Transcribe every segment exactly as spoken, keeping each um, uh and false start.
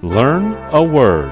Learn a word.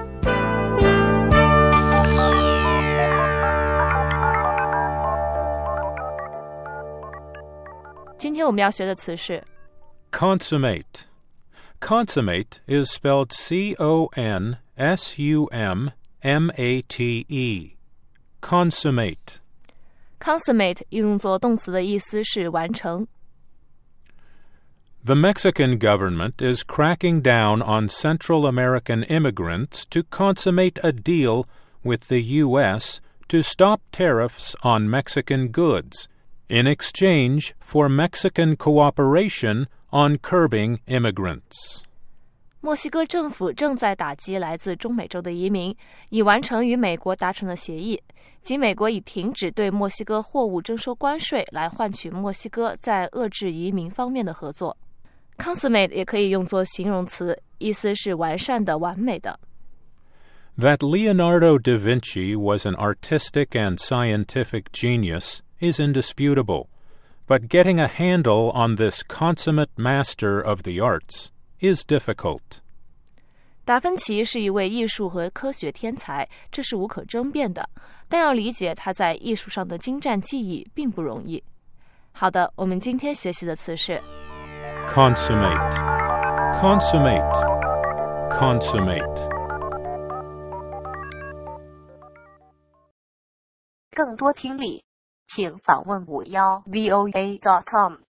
今天我们要学的词是 Consummate. Consummate is spelled C O N S U M M A T E. Consummate. Consummate 用作动词的意思是完成。 The Mexican government is cracking down on Central American immigrants to consummate a deal with the U S to stop tariffs on Mexican goods in exchange for Mexican cooperation on curbing immigrants. 墨西哥政府正在打击来自中美洲的移民，以完成与美国达成的协议，即美国已停止对墨西哥货物征收关税，来换取墨西哥在遏制移民方面的合作。Consummate 也可以用作形容词，意思是完善的、完美的。 That Leonardo da Vinci was an artistic and scientific genius is indisputable, but getting a handle on this consummate master of the arts is difficult. 达芬奇是一位艺术和科学天才，这是无可争辩的，但要理解他在艺术上的精湛技艺并不容易。好的，我们今天学习的词是 Consummate. Consummate. Consummate. 更多听力，请访问五幺 V O A dot com。